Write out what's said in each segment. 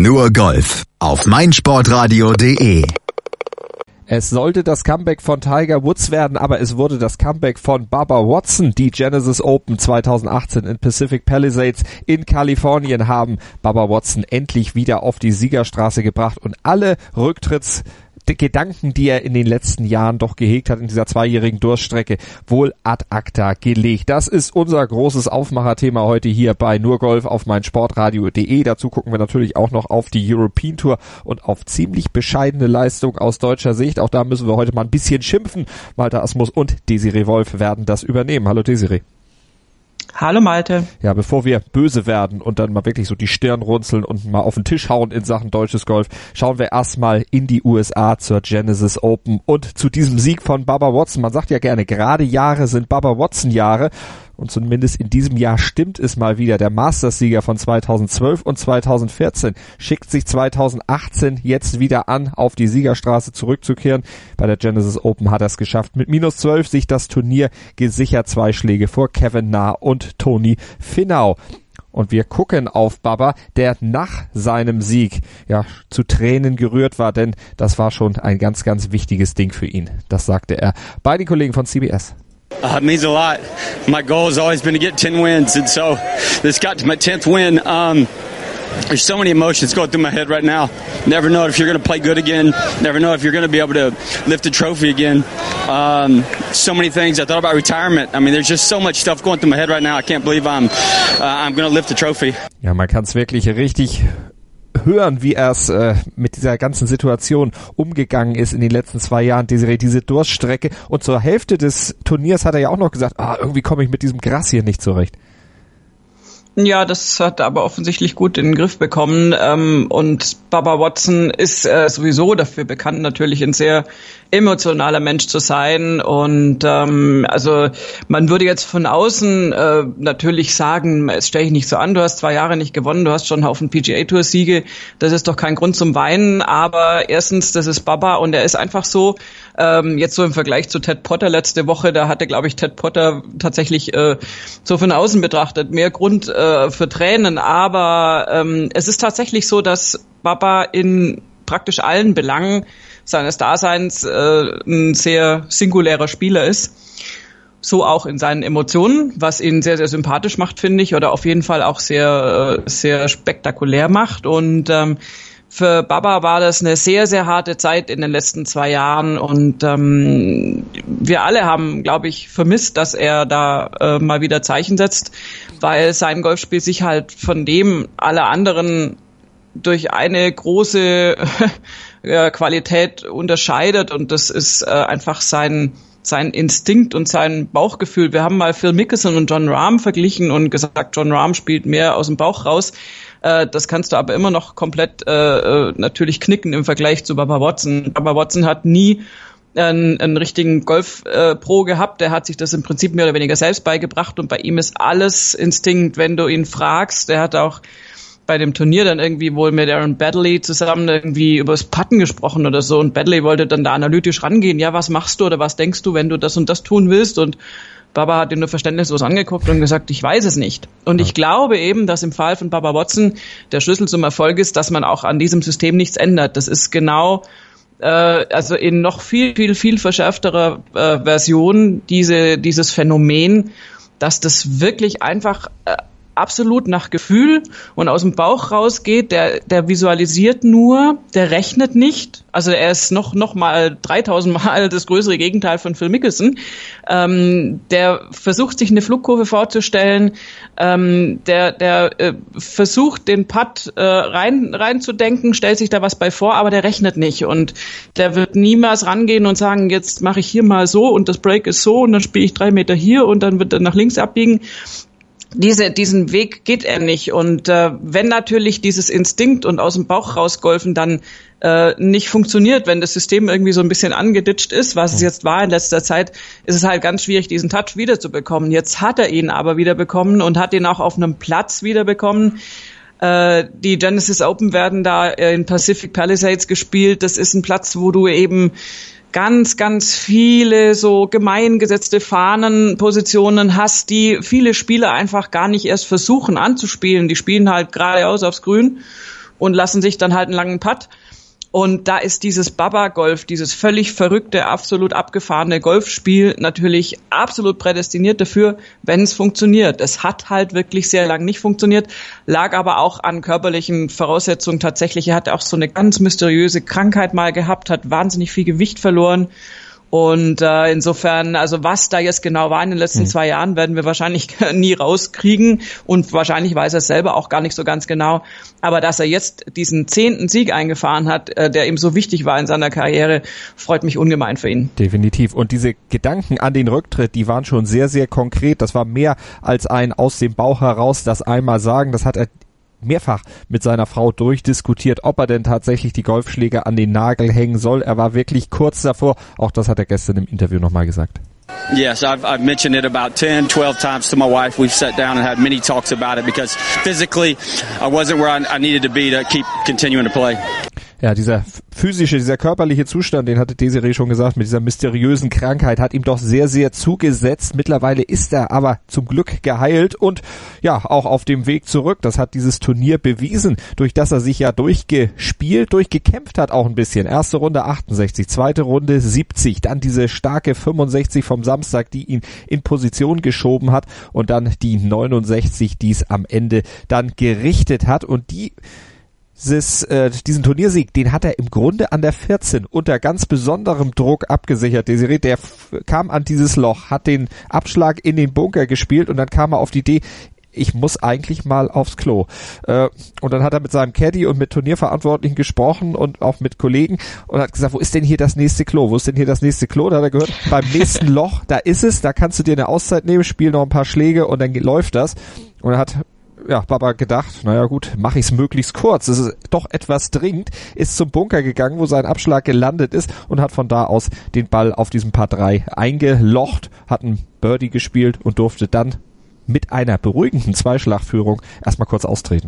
Nur Golf auf meinsportradio.de. Es sollte das Comeback von Tiger Woods werden, aber es wurde das Comeback von Bubba Watson. Die Genesis Open 2018 in Pacific Palisades in Kalifornien haben Bubba Watson endlich wieder auf die Siegerstraße gebracht und alle Rücktrittsgedanken, die er in den letzten Jahren doch gehegt hat in dieser zweijährigen Durststrecke, wohl ad acta gelegt. Das ist unser großes Aufmacherthema heute hier bei Nur Golf auf meinsportradio.de. Dazu gucken wir natürlich auch noch auf die European Tour und auf ziemlich bescheidene Leistung aus deutscher Sicht. Auch da müssen wir heute mal ein bisschen schimpfen. Malte Asmus und Desiree Wolf werden das übernehmen. Hallo Desiree. Hallo Malte. Ja, bevor wir böse werden und dann mal wirklich so die Stirn runzeln und mal auf den Tisch hauen in Sachen deutsches Golf, schauen wir erstmal in die USA zur Genesis Open und zu diesem Sieg von Bubba Watson. Man sagt ja gerne, gerade Jahre sind Bubba Watson Jahre. Und zumindest in diesem Jahr stimmt es mal wieder. Der Masters-Sieger von 2012 und 2014 schickt sich 2018 jetzt wieder an, auf die Siegerstraße zurückzukehren. Bei der Genesis Open hat er es geschafft, mit -12 sich das Turnier gesichert. 2 Schläge vor Kevin Na und Tony Finau. Und wir gucken auf Bubba, der nach seinem Sieg ja zu Tränen gerührt war, denn das war schon ein ganz, ganz wichtiges Ding für ihn. Das sagte er bei den Kollegen von CBS. It means a lot. My goal has always been to get 10 wins, and so this got to my 10th win. There's so many emotions going through my head right now. Never know if you're going to play good again. Never know if you're going to be able to lift a trophy again. So many things. I thought about retirement. I mean, there's just so much stuff going through my head right now. I can't believe I'm going to lift a trophy. Ja, man kann es wirklich richtig hören, wie er es mit dieser ganzen Situation umgegangen ist in den letzten 2 Jahren, diese Durststrecke. Und zur Hälfte des Turniers hat er ja auch noch gesagt, irgendwie komme ich mit diesem Gras hier nicht zurecht. Ja, das hat er aber offensichtlich gut in den Griff bekommen. Und Bubba Watson ist sowieso dafür bekannt, natürlich ein sehr emotionaler Mensch zu sein. Und also man würde jetzt von außen natürlich sagen, es stelle ich nicht so an, du hast 2 Jahre nicht gewonnen, du hast schon einen Haufen PGA-Tour-Siege, das ist doch kein Grund zum Weinen. Aber erstens, das ist Bubba und er ist einfach so, jetzt so im Vergleich zu Ted Potter letzte Woche, da hatte, glaube ich, Ted Potter tatsächlich so von außen betrachtet mehr Grund für Tränen, aber es ist tatsächlich so, dass Bubba in praktisch allen Belangen seines Daseins ein sehr singulärer Spieler ist. So auch in seinen Emotionen, was ihn sehr, sehr sympathisch macht, finde ich, oder auf jeden Fall auch sehr, sehr spektakulär macht. Und für Bubba war das eine sehr, sehr harte Zeit in den letzten 2 Jahren und wir alle haben, glaube ich, vermisst, dass er da mal wieder Zeichen setzt, weil sein Golfspiel sich halt von dem aller anderen durch eine große Qualität unterscheidet und das ist einfach sein Instinkt und sein Bauchgefühl. Wir haben mal Phil Mickelson und Jon Rahm verglichen und gesagt, Jon Rahm spielt mehr aus dem Bauch raus. Das kannst du aber immer noch komplett natürlich knicken im Vergleich zu Bubba Watson. Bubba Watson hat nie einen richtigen Golf-Pro gehabt. Der hat sich das im Prinzip mehr oder weniger selbst beigebracht und bei ihm ist alles Instinkt, wenn du ihn fragst. Der hat auch bei dem Turnier dann irgendwie wohl mit Aaron Baddeley zusammen irgendwie übers Putten gesprochen oder so und Baddeley wollte dann da analytisch rangehen. Ja, was machst du oder was denkst du, wenn du das und das tun willst? Und Bubba hat ihn nur verständnislos angeguckt und gesagt, ich weiß es nicht. Und ich glaube eben, dass im Fall von Bubba Watson der Schlüssel zum Erfolg ist, dass man auch an diesem System nichts ändert. Das ist genau, also in noch viel, viel, viel verschärfterer Version dieses Phänomen, dass das wirklich einfach absolut nach Gefühl und aus dem Bauch rausgeht, der visualisiert nur, der rechnet nicht. Also er ist noch mal 3000 Mal das größere Gegenteil von Phil Mickelson. Der versucht sich eine Flugkurve vorzustellen, der versucht den Putt reinzudenken, stellt sich da was bei vor, aber der rechnet nicht und der wird niemals rangehen und sagen, jetzt mache ich hier mal so und das Break ist so und dann spiele ich 3 Meter hier und dann wird er nach links abbiegen. Diesen Weg geht er nicht und wenn natürlich dieses Instinkt und aus dem Bauch rausgolfen dann nicht funktioniert, wenn das System irgendwie so ein bisschen angeditscht ist, was es jetzt war in letzter Zeit, ist es halt ganz schwierig, diesen Touch wiederzubekommen. Jetzt hat er ihn aber wiederbekommen und hat ihn auch auf einem Platz wiederbekommen. Die Genesis Open werden da in Pacific Palisades gespielt. Das ist ein Platz, wo du eben ganz, ganz viele so gemeingesetzte Fahnenpositionen hast, die viele Spieler einfach gar nicht erst versuchen anzuspielen. Die spielen halt geradeaus aufs Grün und lassen sich dann halt einen langen Putt. Und da ist dieses Baba-Golf, dieses völlig verrückte, absolut abgefahrene Golfspiel natürlich absolut prädestiniert dafür, wenn es funktioniert. Es hat halt wirklich sehr lang nicht funktioniert, lag aber auch an körperlichen Voraussetzungen tatsächlich. Er hat auch so eine ganz mysteriöse Krankheit mal gehabt, hat wahnsinnig viel Gewicht verloren. Und insofern, also was da jetzt genau war in den letzten 2 Jahren, werden wir wahrscheinlich nie rauskriegen. Und wahrscheinlich weiß er es selber auch gar nicht so ganz genau. Aber dass er jetzt diesen 10. Sieg eingefahren hat, der ihm so wichtig war in seiner Karriere, freut mich ungemein für ihn. Definitiv. Und diese Gedanken an den Rücktritt, die waren schon sehr, sehr konkret. Das war mehr als ein aus dem Bauch heraus das einmal sagen. Das hat er mehrfach mit seiner Frau durchdiskutiert, ob er denn tatsächlich die Golfschläge an den Nagel hängen soll. Er war wirklich kurz davor. Auch das hat er gestern im Interview nochmal gesagt. Yes, I've mentioned it about 10, 12 times to my wife. We've sat down and had many talks about it because physically I wasn't where I needed to be to keep continuing to play. Ja, dieser körperliche Zustand, den hatte Desiree schon gesagt, mit dieser mysteriösen Krankheit, hat ihm doch sehr, sehr zugesetzt. Mittlerweile ist er aber zum Glück geheilt und ja, auch auf dem Weg zurück. Das hat dieses Turnier bewiesen, durch das er sich ja durchgekämpft hat auch ein bisschen. Erste Runde 68, zweite Runde 70, dann diese starke 65 vom Samstag, die ihn in Position geschoben hat und dann die 69, die es am Ende dann gerichtet hat und diesen Turniersieg, den hat er im Grunde an der 14 unter ganz besonderem Druck abgesichert. Desiree, der kam an dieses Loch, hat den Abschlag in den Bunker gespielt und dann kam er auf die Idee, ich muss eigentlich mal aufs Klo. Und dann hat er mit seinem Caddy und mit Turnierverantwortlichen gesprochen und auch mit Kollegen und hat gesagt, wo ist denn hier das nächste Klo? Da hat er gehört, beim nächsten Loch, da ist es, da kannst du dir eine Auszeit nehmen, spiel noch ein paar Schläge und dann läuft das. Und er hat Baba gedacht, naja gut, mache ich es möglichst kurz. Es ist doch etwas dringend, ist zum Bunker gegangen, wo sein Abschlag gelandet ist und hat von da aus den Ball auf diesem Par 3 eingelocht, hat einen Birdie gespielt und durfte dann mit einer beruhigenden Zweischlagführung erstmal kurz austreten.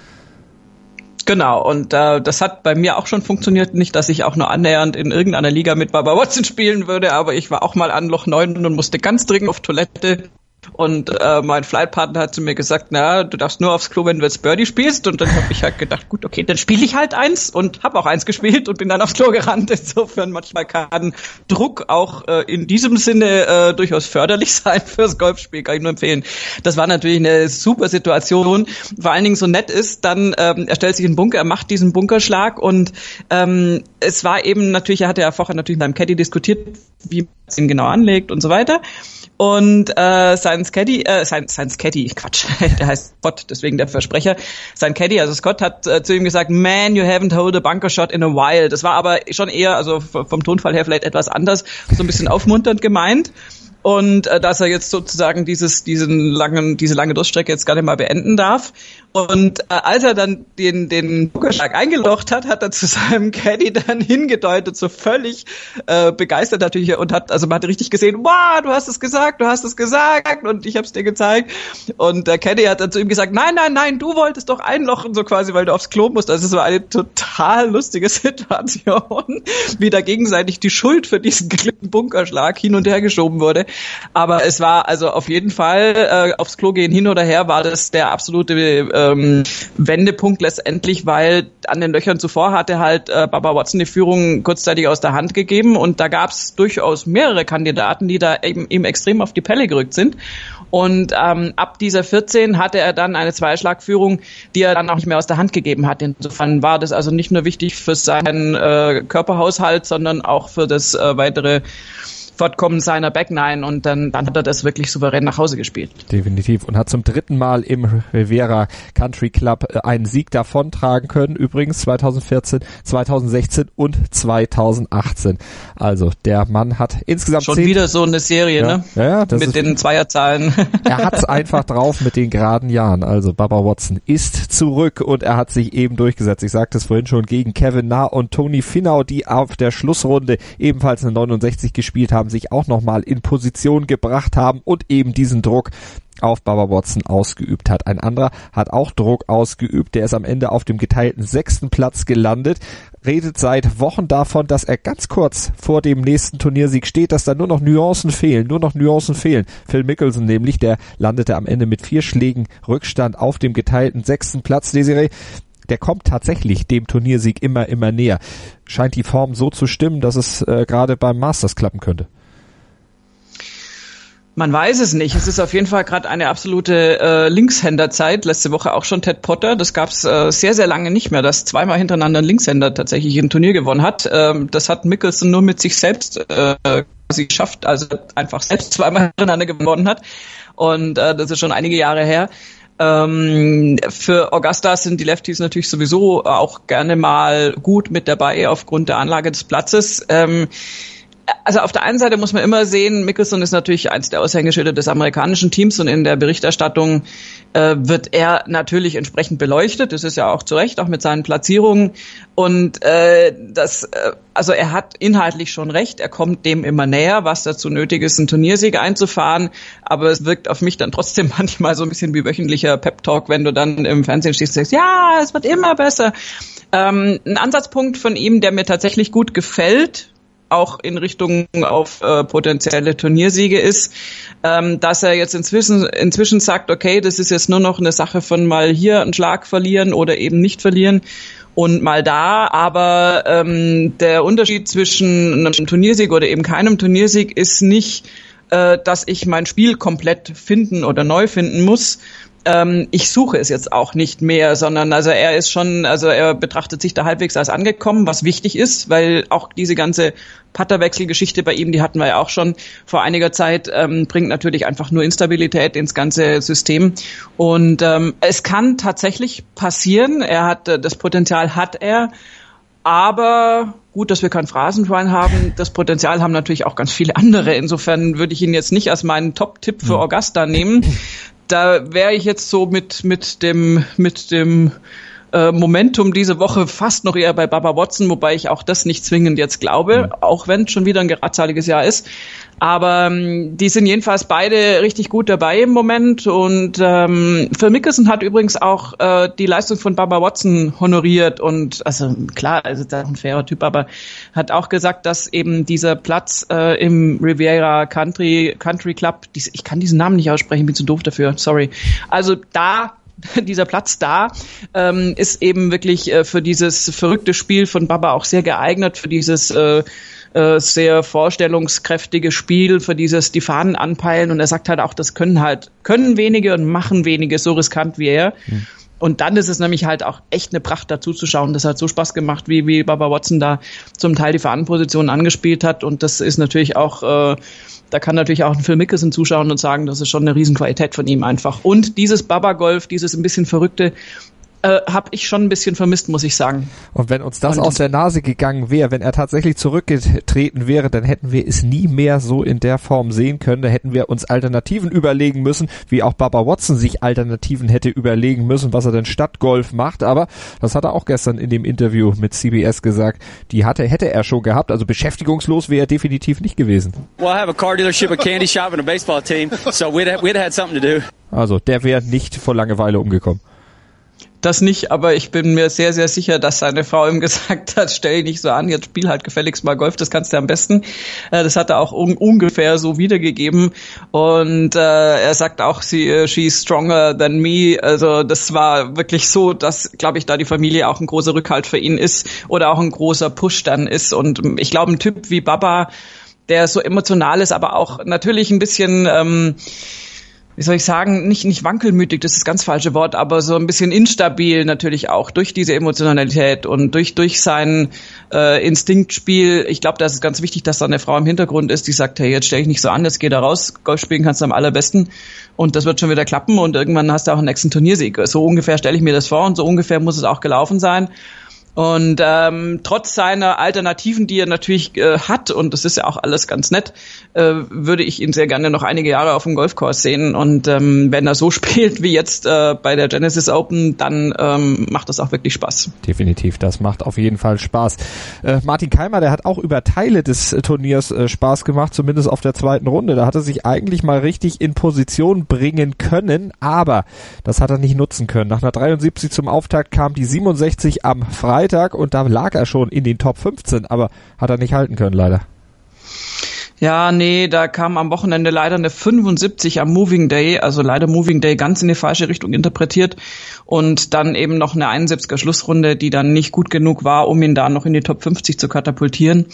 Genau, und das hat bei mir auch schon funktioniert. Nicht, dass ich auch nur annähernd in irgendeiner Liga mit Baba Watson spielen würde, aber ich war auch mal an Loch 9 und musste ganz dringend auf Toilette. Und mein Flightpartner hat zu mir gesagt, na, du darfst nur aufs Klo, wenn du jetzt Birdie spielst. Und dann habe ich halt gedacht, gut, okay, dann spiele ich halt eins und habe auch eins gespielt und bin dann aufs Klo gerannt. Insofern manchmal kann Druck auch in diesem Sinne durchaus förderlich sein fürs Golfspiel, kann ich nur empfehlen. Das war natürlich eine super Situation. Vor allen Dingen so nett ist, dann er stellt sich in den Bunker, er macht diesen Bunkerschlag und es war eben natürlich, er hatte ja vorher natürlich mit seinem Caddy diskutiert, wie man es ihn genau anlegt und so weiter. Und sein Caddy, der heißt Scott, deswegen der Versprecher. Sein Caddy, also Scott, hat zu ihm gesagt, man, you haven't held a bunker shot in a while. Das war aber schon eher, also vom Tonfall her vielleicht etwas anders, so ein bisschen aufmunternd gemeint. Und dass er jetzt sozusagen diese lange Durststrecke jetzt gar nicht mal beenden darf. Und als er dann den Bunkerschlag eingelocht hat, hat er zu seinem Caddy dann hingedeutet, so völlig begeistert natürlich, und man hat richtig gesehen, wow, du hast es gesagt, und ich hab's dir gezeigt. Und der Caddy hat dann zu ihm gesagt, nein, du wolltest doch einlochen, so quasi, weil du aufs Klo musst. Also es war eine total lustige Situation, wie da gegenseitig die Schuld für diesen Bunkerschlag hin und her geschoben wurde. Aber es war also auf jeden Fall, aufs Klo gehen hin oder her, war das der absolute Wendepunkt letztendlich, weil an den Löchern zuvor hatte halt Baba Watson die Führung kurzzeitig aus der Hand gegeben und da gab es durchaus mehrere Kandidaten, die da eben extrem auf die Pelle gerückt sind. Und ab dieser 14 hatte er dann eine Zweischlagführung, die er dann auch nicht mehr aus der Hand gegeben hat. Insofern war das also nicht nur wichtig für seinen Körperhaushalt, sondern auch für das weitere Fortkommen seiner Backnine und dann hat er das wirklich souverän nach Hause gespielt. Definitiv und hat zum 3. Mal im Riviera Country Club einen Sieg davontragen können. Übrigens 2014, 2016 und 2018. Also der Mann hat insgesamt schon wieder so eine Serie, ja, ne? Ja, das mit den Zweierzahlen. Er hat's einfach drauf mit den geraden Jahren. Also Baba Watson ist zurück und er hat sich eben durchgesetzt. Ich sagte es vorhin schon, gegen Kevin Na und Tony Finau, die auf der Schlussrunde ebenfalls eine 69 gespielt haben, sich auch nochmal in Position gebracht haben und eben diesen Druck auf Baba Watson ausgeübt hat. Ein anderer hat auch Druck ausgeübt, der ist am Ende auf dem geteilten 6. Platz gelandet, redet seit Wochen davon, dass er ganz kurz vor dem nächsten Turniersieg steht, dass da nur noch Nuancen fehlen. Phil Mickelson nämlich, der landete am Ende mit 4 Schlägen Rückstand auf dem geteilten 6. Platz. Desiree, der kommt tatsächlich dem Turniersieg immer näher. Scheint die Form so zu stimmen, dass es gerade beim Masters klappen könnte. Man weiß es nicht. Es ist auf jeden Fall gerade eine absolute Linkshänderzeit. Letzte Woche auch schon Ted Potter. Das gab's sehr, sehr lange nicht mehr, dass zweimal hintereinander ein Linkshänder tatsächlich ein Turnier gewonnen hat. Das hat Mickelson nur mit sich selbst quasi geschafft, also einfach selbst zweimal hintereinander gewonnen hat. Und das ist schon einige Jahre her. Für Augusta sind die Lefties natürlich sowieso auch gerne mal gut mit dabei aufgrund der Anlage des Platzes. Also auf der einen Seite muss man immer sehen, Mickelson ist natürlich eins der Aushängeschilder des amerikanischen Teams und in der Berichterstattung wird er natürlich entsprechend beleuchtet. Das ist ja auch zu Recht, auch mit seinen Platzierungen. Und also er hat inhaltlich schon recht, er kommt dem immer näher, was dazu nötig ist, einen Turniersieg einzufahren. Aber es wirkt auf mich dann trotzdem manchmal so ein bisschen wie wöchentlicher Pep-Talk, wenn du dann im Fernsehen stehst und sagst, ja, es wird immer besser. Ein Ansatzpunkt von ihm, der mir tatsächlich gut gefällt, auch in Richtung auf potenzielle Turniersiege ist, dass er jetzt inzwischen sagt, okay, das ist jetzt nur noch eine Sache von mal hier einen Schlag verlieren oder eben nicht verlieren und mal da, aber der Unterschied zwischen einem Turniersieg oder eben keinem Turniersieg ist nicht, dass ich mein Spiel komplett finden oder neu finden muss. Ich suche es jetzt auch nicht mehr, sondern also er betrachtet sich da halbwegs als angekommen, was wichtig ist, weil auch diese ganze Putterwechselgeschichte bei ihm, die hatten wir ja auch schon vor einiger Zeit, bringt natürlich einfach nur Instabilität ins ganze System. Und es kann tatsächlich passieren, das Potenzial hat er, aber gut, dass wir kein Phrasenschwein haben. Das Potenzial haben natürlich auch ganz viele andere. Insofern würde ich ihn jetzt nicht als meinen Top-Tipp für Augusta nehmen. Da wäre ich jetzt so mit dem Momentum diese Woche fast noch eher bei Bubba Watson, wobei ich auch das nicht zwingend jetzt glaube, auch wenn es schon wieder ein geradsaliges Jahr ist. Aber die sind jedenfalls beide richtig gut dabei im Moment und Phil Mickelson hat übrigens auch die Leistung von Bubba Watson honoriert und also klar, also das ist ein fairer Typ, aber hat auch gesagt, dass eben dieser Platz im Riviera Country Club, ich kann diesen Namen nicht aussprechen, bin zu doof dafür, sorry. Also dieser Platz da ist eben wirklich für dieses verrückte Spiel von Bubba auch sehr geeignet, für dieses sehr vorstellungskräftige Spiel, für dieses die Fahnen anpeilen und er sagt halt auch, das können wenige und machen wenige so riskant wie er. Und dann ist es nämlich halt auch echt eine Pracht dazu zu schauen. Das hat so Spaß gemacht, wie Bubba Watson da zum Teil die Fahnenposition angespielt hat und das ist natürlich auch da kann natürlich auch ein Phil Mickelson zuschauen und sagen, das ist schon eine Riesenqualität von ihm einfach. Und dieses Bubba-Golf, dieses ein bisschen verrückte, habe ich schon ein bisschen vermisst, muss ich sagen. Und wenn uns das aus der Nase gegangen wäre, wenn er tatsächlich zurückgetreten wäre, dann hätten wir es nie mehr so in der Form sehen können. Da hätten wir uns Alternativen überlegen müssen, wie auch Bubba Watson sich Alternativen hätte überlegen müssen, was er denn statt Golf macht. Aber das hat er auch gestern in dem Interview mit CBS gesagt, hätte er schon gehabt. Also beschäftigungslos wäre er definitiv nicht gewesen. Well, I have a car dealership, a candy shop and a baseball team, so we'd had something to do. Also der wäre nicht vor Langeweile umgekommen. Das nicht, aber ich bin mir sehr, sehr sicher, dass seine Frau ihm gesagt hat, stell dich nicht so an, jetzt spiel halt gefälligst mal Golf, das kannst du am besten. Das hat er auch ungefähr so wiedergegeben und er sagt auch, she's stronger than me. Also das war wirklich so, dass, glaube ich, da die Familie auch ein großer Rückhalt für ihn ist oder auch ein großer Push dann ist. Und ich glaube, ein Typ wie Bubba, der so emotional ist, aber auch natürlich ein bisschen wie soll ich sagen, nicht wankelmütig, das ist das ganz falsche Wort, aber so ein bisschen instabil natürlich auch durch diese Emotionalität und durch sein Instinktspiel. Ich glaube, das ist ganz wichtig, dass da eine Frau im Hintergrund ist, die sagt, hey, jetzt stell dich nicht so an, jetzt geh da raus, Golf spielen kannst du am allerbesten und das wird schon wieder klappen und irgendwann hast du auch einen nächsten Turniersieg. So ungefähr stelle ich mir das vor und so ungefähr muss es auch gelaufen sein. Und trotz seiner Alternativen, die er natürlich hat, und das ist ja auch alles ganz nett, würde ich ihn sehr gerne noch einige Jahre auf dem Golfkurs sehen. Und wenn er so spielt wie jetzt bei der Genesis Open, dann macht das auch wirklich Spaß. Definitiv, das macht auf jeden Fall Spaß. Martin Keimer, der hat auch über Teile des Turniers Spaß gemacht, zumindest auf der zweiten Runde. Da hat er sich eigentlich mal richtig in Position bringen können, aber das hat er nicht nutzen können. Nach einer 73 zum Auftakt kam die 67 am Freitag und da lag er schon in den Top 15, aber hat er nicht halten können, leider. Ja, nee, da kam am Wochenende leider eine 75 am Moving Day, also leider Moving Day ganz in die falsche Richtung interpretiert und dann eben noch eine 71er Schlussrunde, die dann nicht gut genug war, um ihn da noch in die Top 50 zu katapultieren.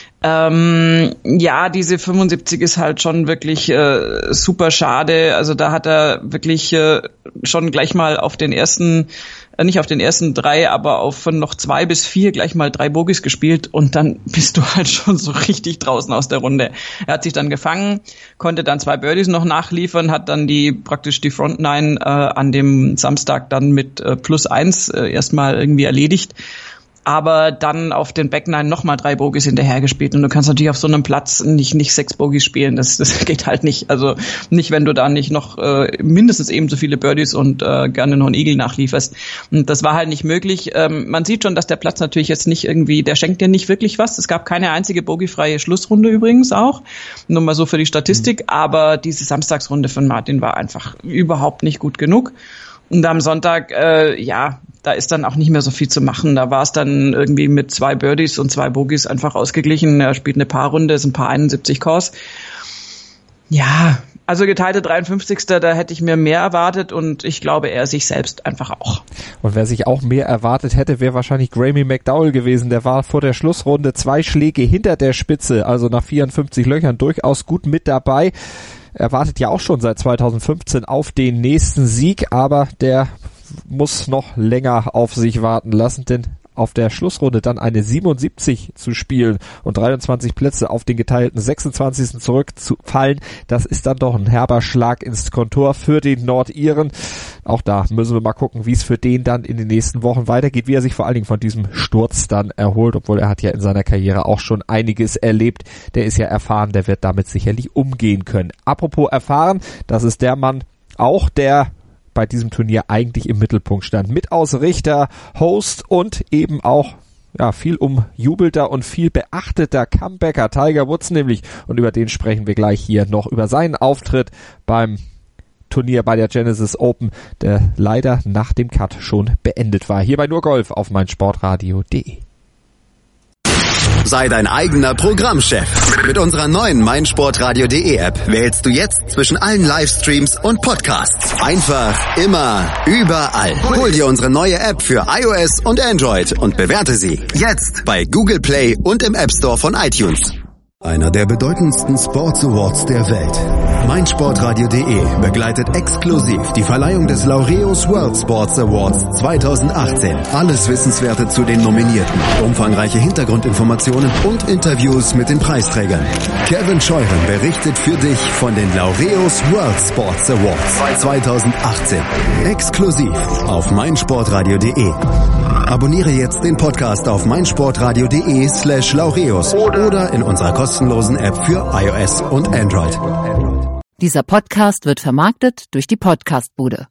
Ja, diese 75 ist halt schon wirklich super schade. Also da hat er wirklich schon gleich mal auf den ersten, nicht auf den ersten 3, aber auf von noch 2 bis 4 gleich mal 3 Bogies gespielt und dann bist du halt schon so richtig draußen aus der Runde. Er hat sich dann gefangen, konnte dann 2 Birdies noch nachliefern, hat dann praktisch die Front 9 an dem Samstag dann mit +1 erstmal irgendwie erledigt. Aber dann auf den Back 9 nochmal 3 Bogies hinterher gespielt und du kannst natürlich auf so einem Platz nicht 6 Bogies spielen, das geht halt nicht, also nicht, wenn du da nicht noch mindestens ebenso viele Birdies und gerne noch einen Eagle nachlieferst und das war halt nicht möglich. Man sieht schon, dass der Platz natürlich jetzt nicht irgendwie, der schenkt dir nicht wirklich was, es gab keine einzige bogiefreie Schlussrunde übrigens auch, nur mal so für die Statistik, aber diese Samstagsrunde von Martin war einfach überhaupt nicht gut genug. Und am Sonntag, da ist dann auch nicht mehr so viel zu machen. Da war es dann irgendwie mit 2 Birdies und 2 Bogies einfach ausgeglichen. Er spielt eine Paarrunde, ist ein Paar 71 Kurs. Ja, also geteilte 53. Da hätte ich mir mehr erwartet und ich glaube, er sich selbst einfach auch. Und wer sich auch mehr erwartet hätte, wäre wahrscheinlich Graeme McDowell gewesen. Der war vor der Schlussrunde 2 Schläge hinter der Spitze, also nach 54 Löchern durchaus gut mit dabei. Er wartet ja auch schon seit 2015 auf den nächsten Sieg, aber der muss noch länger auf sich warten lassen, denn auf der Schlussrunde dann eine 77 zu spielen und 23 Plätze auf den geteilten 26. zurückzufallen, das ist dann doch ein herber Schlag ins Kontor für den Nordiren. Auch da müssen wir mal gucken, wie es für den dann in den nächsten Wochen weitergeht, wie er sich vor allen Dingen von diesem Sturz dann erholt, obwohl er hat ja in seiner Karriere auch schon einiges erlebt. Der ist ja erfahren, der wird damit sicherlich umgehen können. Apropos erfahren, das ist der Mann auch, der bei diesem Turnier eigentlich im Mittelpunkt stand. Mitausrichter, Host und eben auch viel umjubelter und viel beachteter Comebacker Tiger Woods nämlich. Und über den sprechen wir gleich hier noch, über seinen Auftritt beim Turnier bei der Genesis Open, der leider nach dem Cut schon beendet war. Hier bei Nur Golf auf meinsportradio.de. Sei dein eigener Programmchef. Mit unserer neuen meinsportradio.de App wählst du jetzt zwischen allen Livestreams und Podcasts. Einfach, immer, überall. Hol dir unsere neue App für iOS und Android und bewerte sie jetzt bei Google Play und im App Store von iTunes. Einer der bedeutendsten Sports Awards der Welt. meinsportradio.de begleitet exklusiv die Verleihung des Laureus World Sports Awards 2018. Alles Wissenswerte zu den Nominierten, umfangreiche Hintergrundinformationen und Interviews mit den Preisträgern. Kevin Scheuren berichtet für dich von den Laureus World Sports Awards 2018. Exklusiv auf meinsportradio.de. Abonniere jetzt den Podcast auf meinsportradio.de/Laureus oder in unserer kostenlosen App für iOS und Android. Dieser Podcast wird vermarktet durch die Podcastbude.